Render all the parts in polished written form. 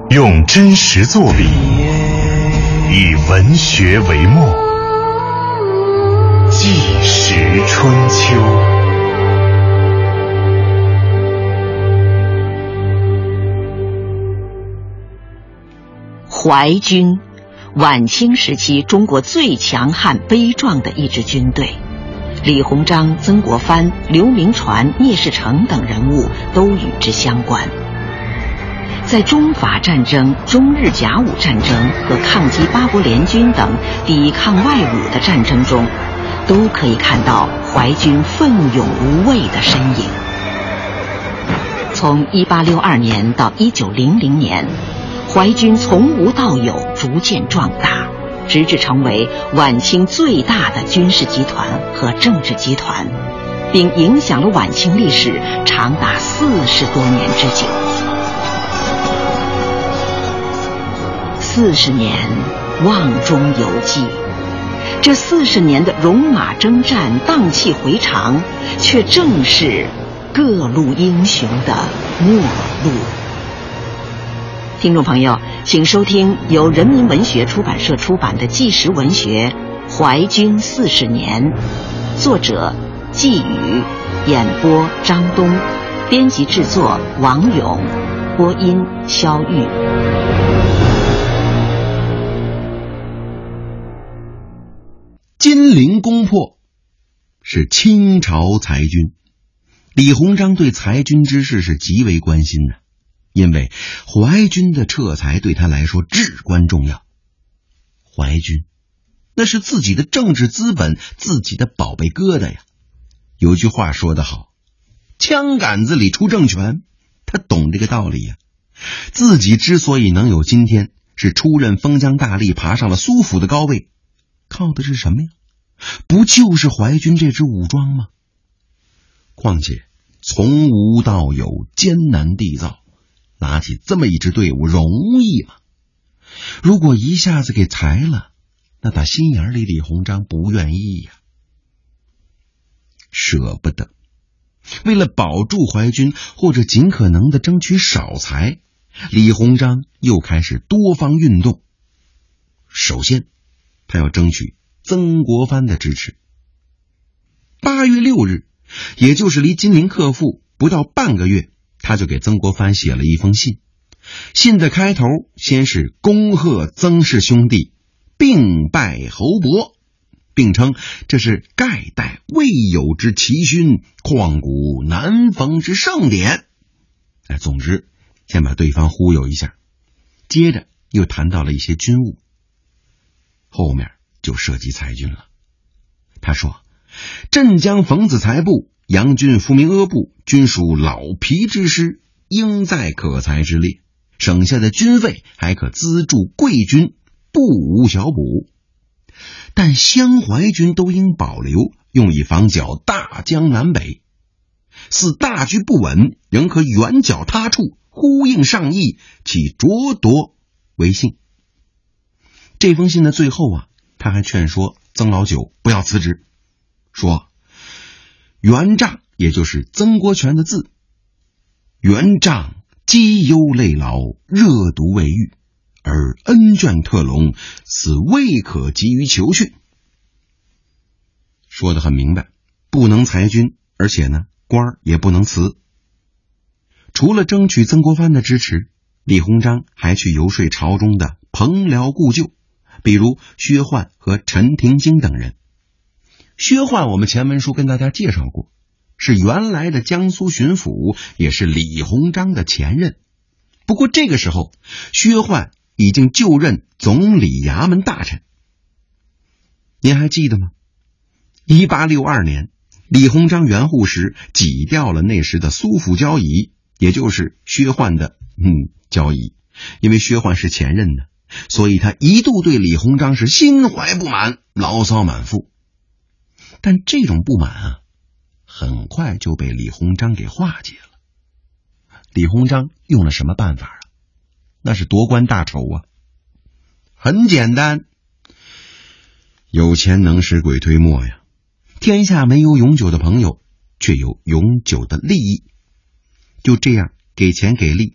用真实作笔，以文学为墨，纪实春秋。 淮军，晚清时期中国最强悍悲壮的一支军队，李鸿章、曾国藩、刘铭传、聂士成等人物都与之相关。在中法战争、中日甲午战争和抗击八国联军等抵抗外侮的战争中，都可以看到淮军奋勇无畏的身影。从1862年到1900年，淮军从无到有，逐渐壮大，直至成为晚清最大的军事集团和政治集团，并影响了晚清历史长达40多年之久。40年瓮中有计，这40年的戎马征战、荡气回肠，却正是各路英雄的末路。听众朋友，请收听由人民文学出版社出版的纪实文学《淮军40年》，作者季宇，演播张东，编辑制作王勇，播音肖玉。 金陵攻破是清朝裁军，李鸿章对裁军之事是极为关心的，因为淮军的撤裁对他来说至关重要。淮军那是自己的政治资本，自己的宝贝疙瘩呀。有句话说得好，枪杆子里出政权，他懂这个道理呀。自己之所以能有今天，是出任封疆大吏，爬上了苏府的高位，靠的是什么呀？不就是淮军这支武装吗？况且从无到有，艰难缔造，拿起这么一支队伍容易吗？如果一下子给裁了，那打心眼里李鸿章不愿意呀，舍不得。为了保住淮军，或者尽可能的争取少裁，李鸿章又开始多方运动。首先他要争取曾国藩的支持。8月6日，也就是离金陵克复不到半个月，他就给曾国藩写了一封信。信的开头先是恭贺曾氏兄弟并拜侯伯，并称这是盖代未有之奇勋，旷古难逢之盛典。总之先把对方忽悠一下，接着又谈到了一些军务，后面就涉及裁军了。他说，镇江冯子材部、杨军福明阿部均属老皮之师，应在可裁之列，省下的军费还可资助贵军，不无小补。但湘淮军都应保留，用以防剿大江南北。似大局不稳，仍可远剿他处，呼应上意，其着夺为幸。这封信的最后他还劝说曾老九不要辞职，说元丈，也就是曾国荃的字，元丈积忧累劳，热毒未愈，而恩眷特隆，此未可急于求训。说得很明白，不能裁军，而且呢官也不能辞。除了争取曾国藩的支持，李鸿章还去游说朝中的朋僚故旧，比如薛焕和陈廷京等人。薛焕我们前文书跟大家介绍过，是原来的江苏巡抚，也是李鸿章的前任。不过这个时候薛焕已经就任总理衙门大臣。您还记得吗？1862年李鸿章圆护时挤掉了那时的苏府交椅，也就是薛焕的交椅。因为薛焕是前任的，所以他一度对李鸿章是心怀不满，牢骚满腹。但这种不满很快就被李鸿章给化解了。李鸿章用了什么办法那是夺官大仇很简单，有钱能使鬼推磨呀。天下没有永久的朋友，却有永久的利益。就这样给钱给力，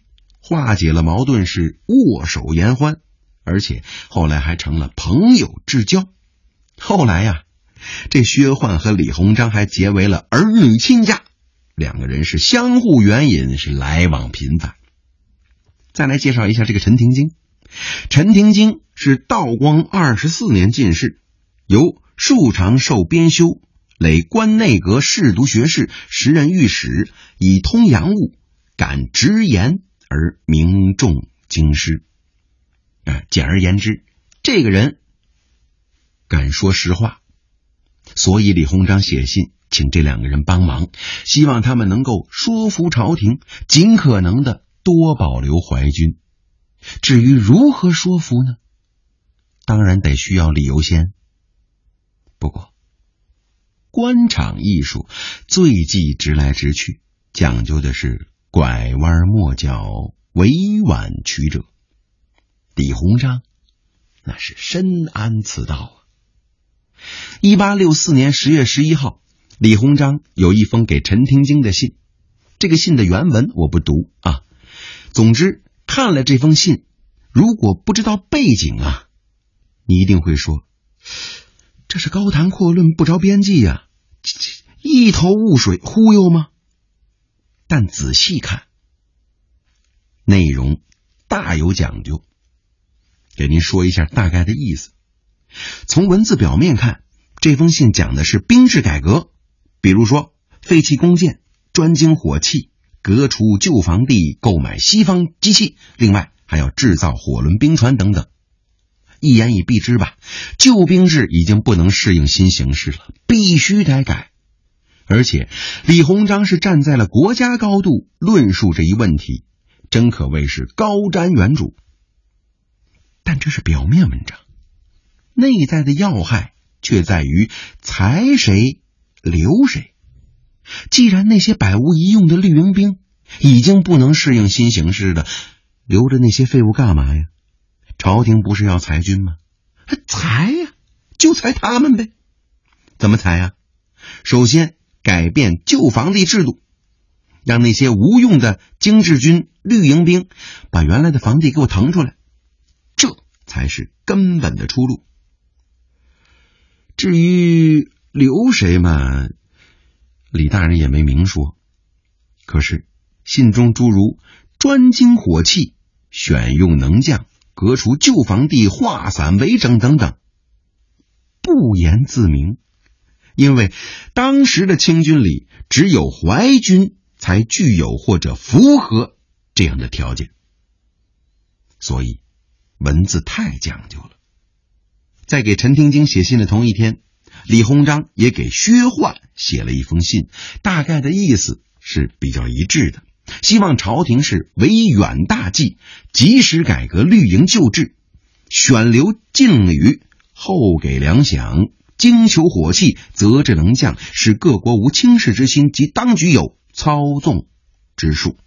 化解了矛盾是握手言欢，而且后来还成了朋友至交。后来呀，这薛焕和李鸿章还结为了儿女亲家，两个人是相互援引，是来往频繁。再来介绍一下这个陈廷京。陈廷京是道光24年进士，由庶长寿编修，累官内阁侍读学士，时任御史，以通洋务，敢直言而名重京师。简而言之，这个人敢说实话，所以李鸿章写信请这两个人帮忙，希望他们能够说服朝廷，尽可能的多保留淮军。至于如何说服呢？当然得需要理由先。不过官场艺术最忌直来直去，讲究的是拐弯抹角，委婉曲折。李鸿章那是深谙此道啊。1864年10月11号，李鸿章有一封给陈廷京的信，这个信的原文我不读啊。总之看了这封信，如果不知道背景啊，你一定会说这是高谈阔论不着边际呀，一头雾水，忽悠吗？但仔细看，内容大有讲究。给您说一下大概的意思。从文字表面看，这封信讲的是兵制改革，比如说废弃弓箭，专精火器，革除旧房地，购买西方机器，另外还要制造火轮兵船等等。一言以蔽之吧，旧兵制已经不能适应新形势了，必须得改。而且李鸿章是站在了国家高度论述这一问题，真可谓是高瞻远瞩。但这是表面文章，内在的要害却在于裁谁留谁。既然那些百无一用的绿营兵已经不能适应新形势了，留着那些废物干嘛呀？朝廷不是要裁军吗？裁呀，就裁他们呗。怎么裁呀？首先改变旧房地制度，让那些无用的精制军、绿营兵把原来的房地给我腾出来，这才是根本的出路。至于留谁嘛，李大人也没明说。可是信中诸如专精火器、选用能将、革除旧房地、化散为整等等，不言自明。因为当时的清军里只有淮军才具有或者符合这样的条件，所以文字太讲究了。在给陈廷京写信的同一天，李鸿章也给薛焕写了一封信，大概的意思是比较一致的，希望朝廷是为远大计，及时改革绿营旧制，选留劲旅，后给粮饷，精求火器，择制能将，使各国无轻视之心，及当局有操纵之术。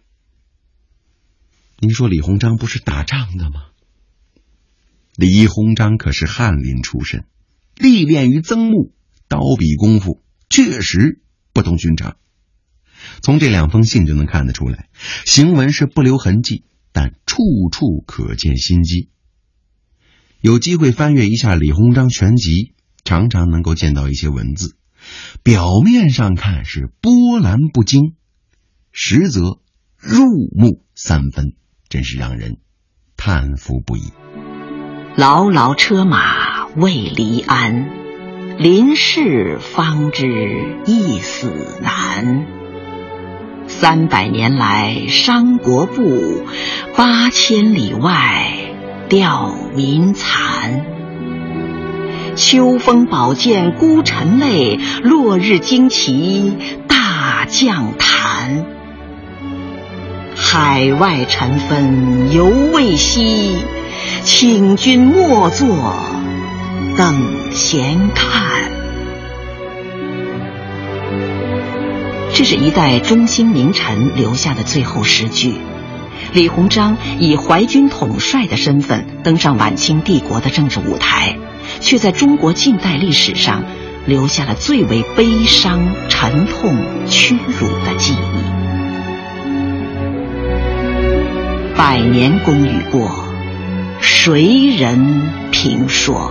您说李鸿章不是打仗的吗？李鸿章可是翰林出身，历练于曾木，刀笔功夫确实不同寻常。从这两封信就能看得出来，行文是不留痕迹，但处处可见心机。有机会翻阅一下李鸿章全集，常常能够见到一些文字，表面上看是波澜不惊，实则入木三分，真是让人叹服不已。 牢牢车马未离鞍，临事方知一死难。300年来伤国步，8000里外吊民残。秋风宝剑孤臣泪，落日旌旗大将坛。海外尘纷犹未息，请君莫作等闲看。这是一代中兴名臣留下的最后诗句。李鸿章以淮军统帅的身份登上晚清帝国的政治舞台，却在中国近代历史上留下了最为悲伤、沉痛、屈辱的记忆。 百年功与过，谁人评说？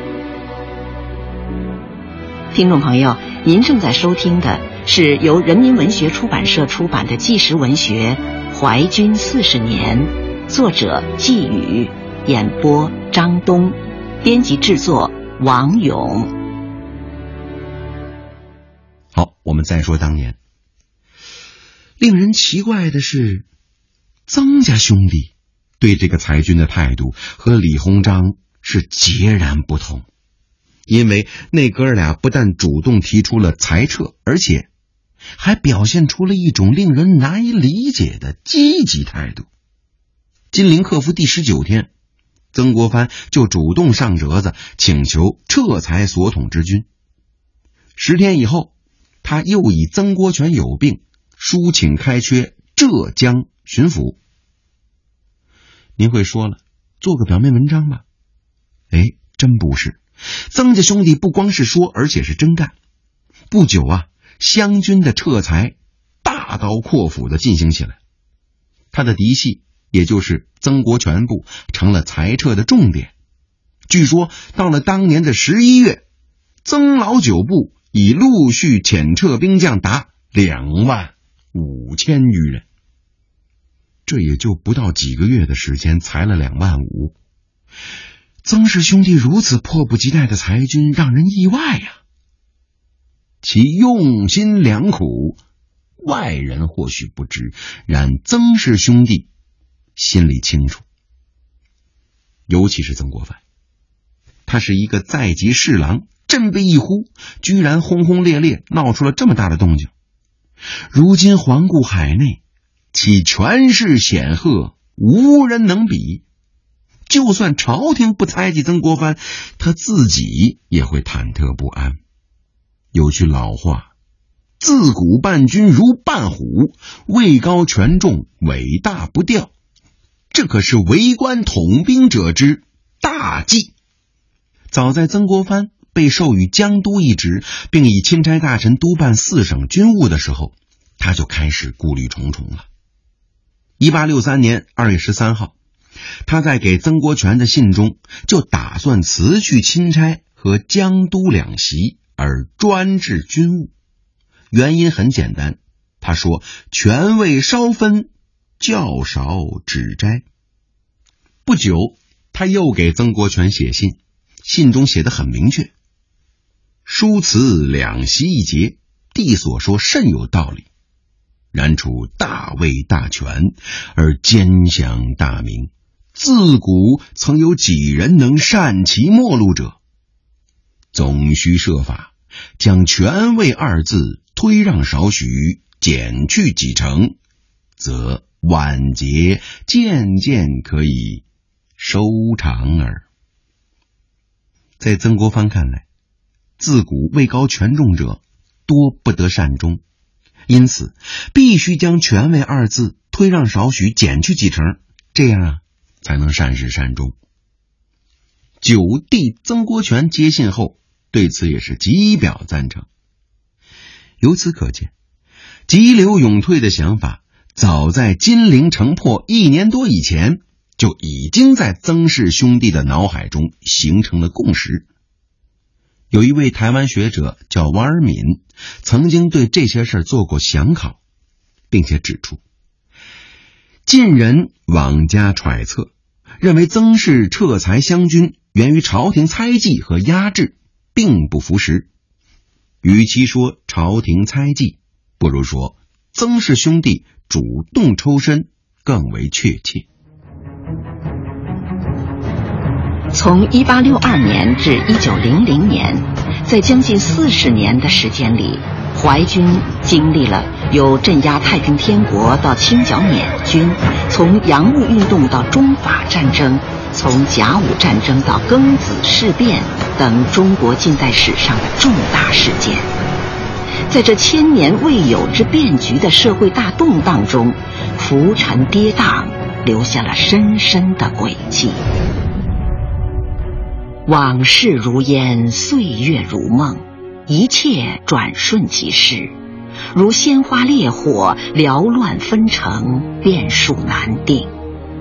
听众朋友，您正在收听的是由人民文学出版社出版的纪实文学《淮军40年》，作者季宇，演播张东，编辑制作王勇。 好，我们再说当年。令人奇怪的是，曾家兄弟对这个裁军的态度和李鸿章是截然不同。因为那哥俩不但主动提出了裁撤，而且还表现出了一种令人难以理解的积极态度。金陵克服第19天，曾国藩就主动上折子请求撤裁所统之军。10天以后，他又以曾国荃有病，书请开缺浙江巡抚。您会说了，做个表面文章吧？真不是。曾家兄弟不光是说，而且是真干。不久啊，湘军的撤裁大刀阔斧地进行起来。他的嫡系，也就是曾国荃部，成了裁撤的重点。据说到了当年的11月，曾老九部已陆续遣撤兵将达25000余人。这也就不到几个月的时间，裁了25000。曾氏兄弟如此迫不及待的裁军，让人意外呀。其用心良苦，外人或许不知，然曾氏兄弟心里清楚。尤其是曾国藩，他是一个在籍侍郎，振臂一呼，居然轰轰烈烈闹出了这么大的动静。如今环顾海内，其权势显赫，无人能比。就算朝廷不猜忌曾国藩，他自己也会忐忑不安。有句老话，自古伴君如伴虎，位高权重，尾大不掉。这可是为官统兵者之大忌。早在曾国藩被授予江都一职，并以钦差大臣督办4省军务的时候，他就开始顾虑重重了。1863年2月13号，他在给曾国荃的信中就打算辞去钦差和江都2席，而专治军务。原因很简单，他说权位稍分，较少指摘。不久，他又给曾国荃写信，信中写得很明确，书辞2席一节，弟所说甚有道理。然处大位大权，而兼享大名，自古曾有几人能善其末路者？总须设法将权位2字推让少许，减去几成，则晚节渐渐可以收场耳。在曾国藩看来，自古位高权重者多不得善终，因此必须将权位2字推让少许，减去几成，这样才能善始善终。九弟曾国荃接信后，对此也是极表赞成。由此可见，急流勇退的想法早在金陵城破1年多以前，就已经在曾氏兄弟的脑海中形成了共识。有一位台湾学者叫王尔敏，曾经对这些事做过详考，并且指出，近人妄加揣测，认为曾氏撤裁湘军源于朝廷猜忌和压制，并不符实。与其说朝廷猜忌，不如说曾氏兄弟主动抽身更为确切。 从1862年至1900年，在将近40年的时间里，淮军经历了由镇压太平天国到清剿缅军，从洋务运动到中法战争，从甲午战争到庚子事变等中国近代史上的重大事件。在这1000年未有之变局的社会大动荡中，浮沉跌宕，留下了深深的轨迹。往事如烟，岁月如梦，一切转瞬即逝，如鲜花烈火，缭乱纷呈，变数难定。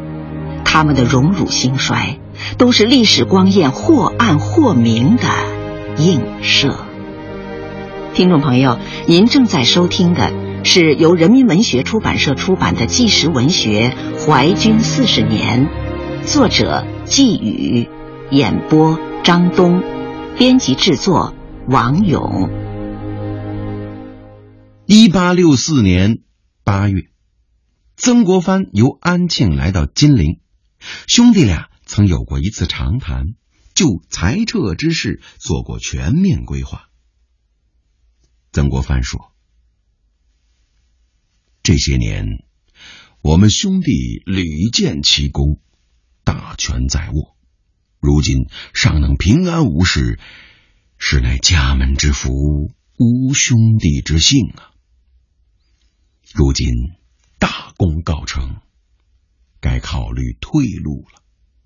他们的荣辱兴衰，都是历史光焰或暗或明的映射。听众朋友，您正在收听的是由人民文学出版社出版的纪实文学《淮军40年》，作者季宇，演播张东，编辑制作王勇。 1864年8月，曾国藩由安庆来到金陵，兄弟俩曾有过一次长谈，就裁撤之事做过全面规划。曾国藩说，这些年我们兄弟屡建奇功，大权在握，如今尚能平安无事，实乃家门之福，无兄弟之幸啊。如今大功告成，该考虑退路了。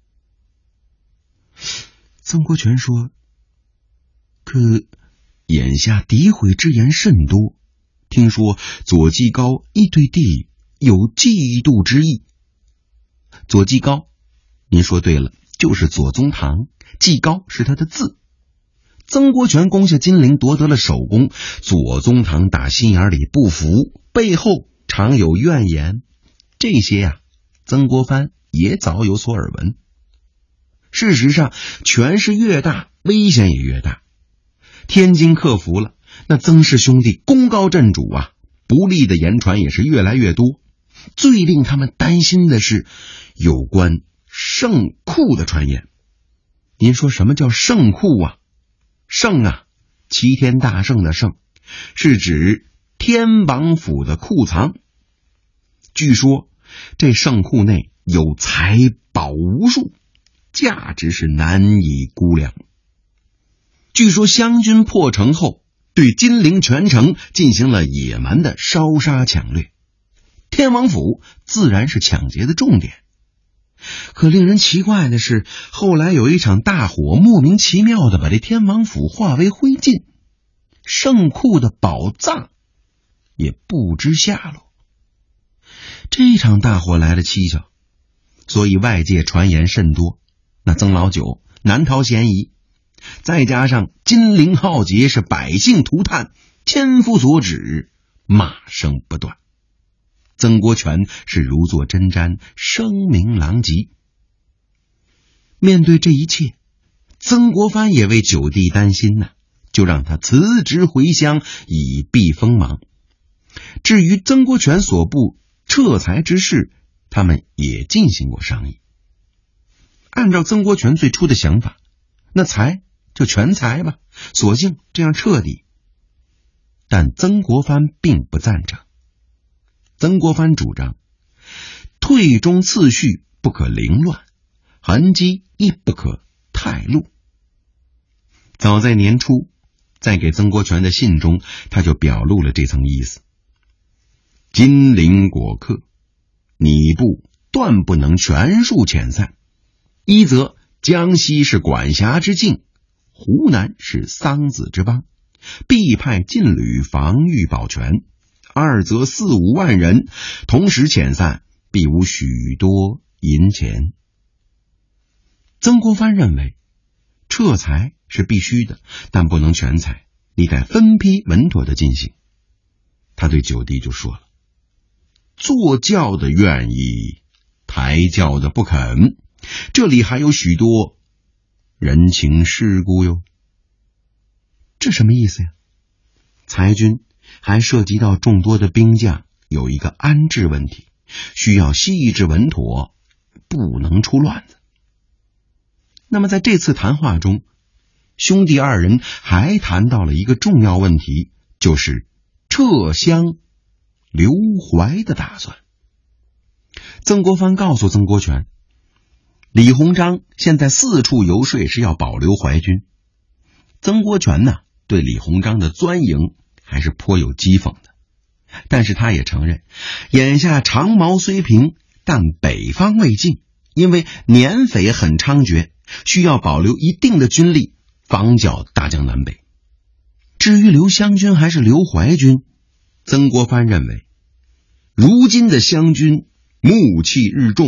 曾国荃说，可眼下诋毁之言甚多，听说左季高亦对弟有嫉妒之意。左季高，您说对了，就是左宗棠，季高是他的字。曾国荃攻下金陵，夺得了首功，左宗棠打心眼里不服，背后常有怨言，这些曾国藩也早有所耳闻。事实上，权势越大，危险也越大。天津克服了，那曾氏兄弟功高震主不利的言传也是越来越多。最令他们担心的是有关圣库的传言。您说什么叫圣库圣齐天大圣的圣，是指天王府的库藏。据说这圣库内有财宝无数，价值是难以估量。据说湘军破城后，对金陵全城进行了野蛮的烧杀抢掠，天王府自然是抢劫的重点。可令人奇怪的是，后来有一场大火，莫名其妙的把这天王府化为灰烬，圣库的宝藏也不知下落。这场大火来得蹊跷，所以外界传言甚多，那曾老九难逃嫌疑。再加上金陵浩劫，是百姓涂炭，千夫所指，骂声不断。曾国荃是如坐针毡，声名狼藉。面对这一切，曾国藩也为九弟担心就让他辞职回乡，以避锋芒。至于曾国荃所部撤财之事，他们也进行过商议。按照曾国荃最初的想法，那财就全财吧，索性这样彻底。但曾国藩并不赞成。曾国藩主张，退中次序不可凌乱，痕迹亦不可太露。早在年初，在给曾国荃的信中，他就表露了这层意思。金陵果客，你部断不能全数遣散，一则江西是管辖之境，湖南是桑梓之邦，必派禁旅防御保全；二则4、5万人同时遣散，必无许多银钱。曾国藩认为，撤财是必须的，但不能全财，你得分批稳妥的进行。他对九弟就说了，坐轿的愿意，抬轿的不肯，这里还有许多人情世故哟。这什么意思呀？裁军还涉及到众多的兵将，有一个安置问题，需要细致稳妥，不能出乱子。那么在这次谈话中，兄弟二人还谈到了一个重要问题，就是撤乡留淮的打算。曾国藩告诉曾国荃，李鸿章现在四处游说，是要保留淮军。曾国荃对李鸿章的钻营还是颇有讥讽的，但是他也承认，眼下长矛虽平，但北方未尽，因为捻匪很猖獗，需要保留一定的军力，防剿大江南北。至于留湘军还是留淮军，曾国藩认为，如今的湘军暮气日重，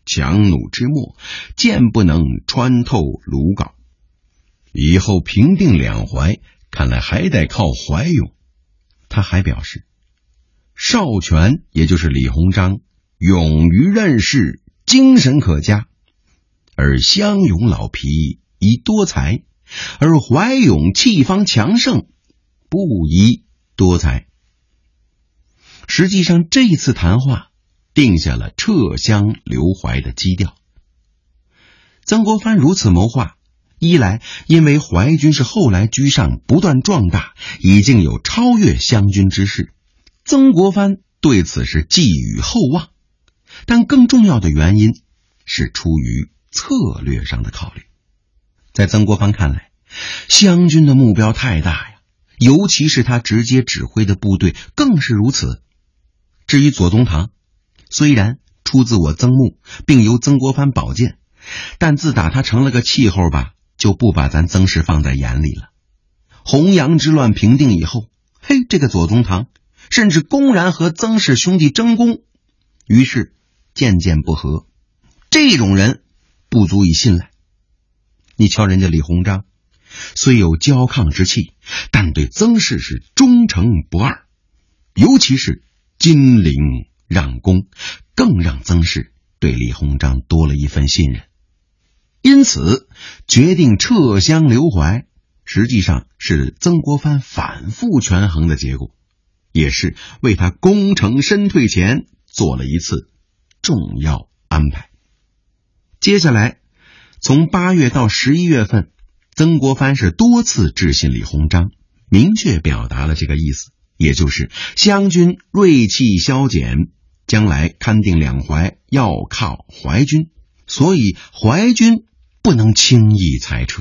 强弩之末，箭不能穿透鲁缟。以后平定两淮，看来还得靠怀勇。他还表示，少荃也就是李鸿章勇于任事，精神可嘉，而湘勇老皮宜多才，而怀勇气方强盛，不宜多才。实际上这次谈话定下了撤湘留淮的基调。曾国藩如此谋划，一来因为淮军是后来居上，不断壮大，已经有超越湘军之势，曾国藩对此是寄予厚望，但更重要的原因是出于策略上的考虑。在曾国藩看来，湘军的目标太大呀，尤其是他直接指挥的部队更是如此。至于左宗棠，虽然出自我曾墓，并由曾国藩保荐，但自打他成了个气候吧，就不把咱曾氏放在眼里了。洪杨之乱平定以后，这个左宗棠甚至公然和曾氏兄弟争功，于是渐渐不和。这种人不足以信赖。你瞧人家李鸿章，虽有骄亢之气，但对曾氏是忠诚不二，尤其是金陵让功，更让曾氏对李鸿章多了一份信任。因此决定撤湘留淮，实际上是曾国藩反复权衡的结果，也是为他功成身退前做了一次重要安排。接下来从8月到11月份，曾国藩是多次致信李鸿章，明确表达了这个意思，也就是湘军锐气消减，将来勘定两淮要靠淮军，所以淮军不能轻易裁撤。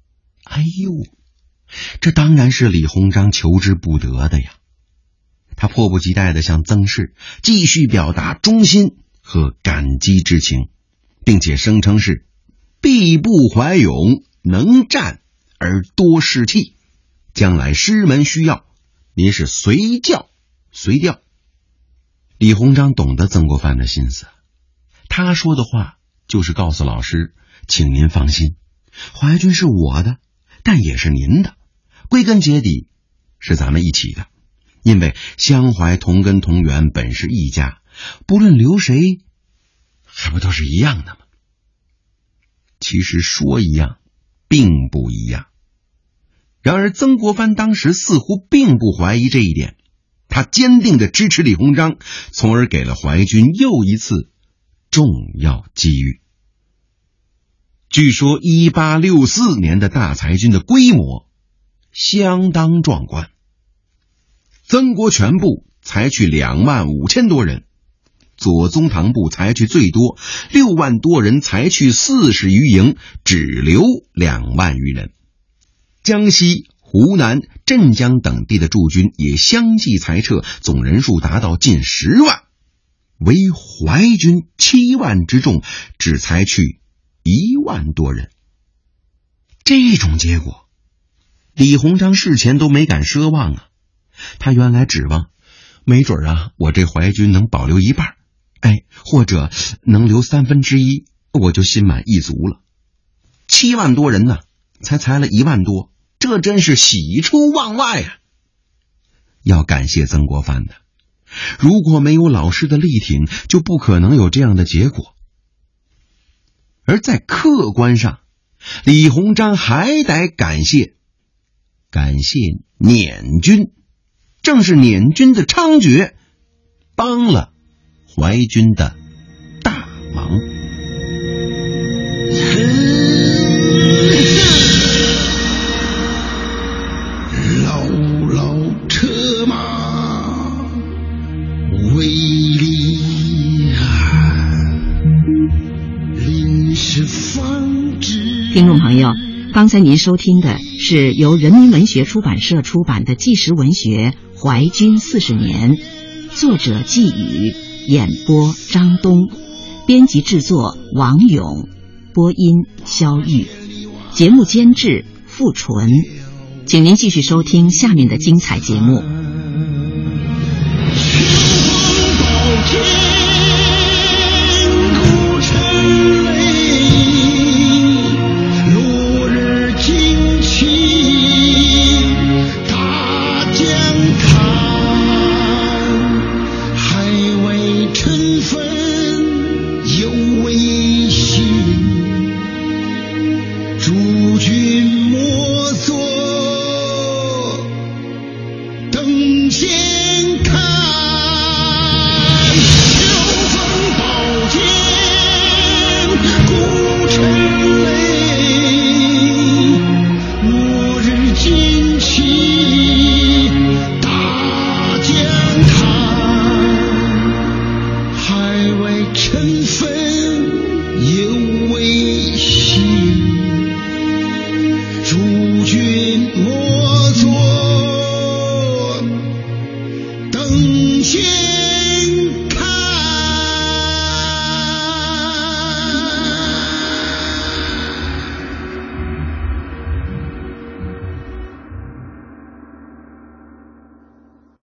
这当然是李鸿章求之不得的呀。他迫不及待地向曾氏继续表达忠心和感激之情，并且声称是必不怀勇，能战而多士气，将来师门需要，您是随叫随调。李鸿章懂得曾国藩的心思，他说的话就是告诉老师，请您放心，淮军是我的，但也是您的，归根结底是咱们一起的，因为湘淮同根同源，本是一家，不论留谁还不都是一样的吗？其实说一样并不一样。然而曾国藩当时似乎并不怀疑这一点，他坚定地支持李鸿章，从而给了淮军又一次重要机遇。据说1864年的大裁军的规模相当壮观，曾国荃部采取25000多人，左宗棠部采取最多6万多人，采取40余营，只留2万余人。江西、湖南、镇江等地的驻军也相继裁撤，总人数达到近10万，唯淮军7万之众只采取1万多人。这种结果李鸿章事前都没敢奢望啊。他原来指望没准我这淮军能保留一半，或者能留1/3，我就心满意足了。7万多人呢，才裁了1万多，这真是喜出望外啊！要感谢曾国藩的，如果没有老师的力挺，就不可能有这样的结果。而在客观上，李鸿章还得感谢捻军，正是捻军的猖獗帮了淮军的大忙。 老老车马威力汉，临时方知。 听众朋友，刚才您收听的是由人民文学出版社出版的纪实文学《淮军40年》，作者季宇，演播张东，编辑制作王勇，播音肖玉，节目监制付纯。请您继续收听下面的精彩节目。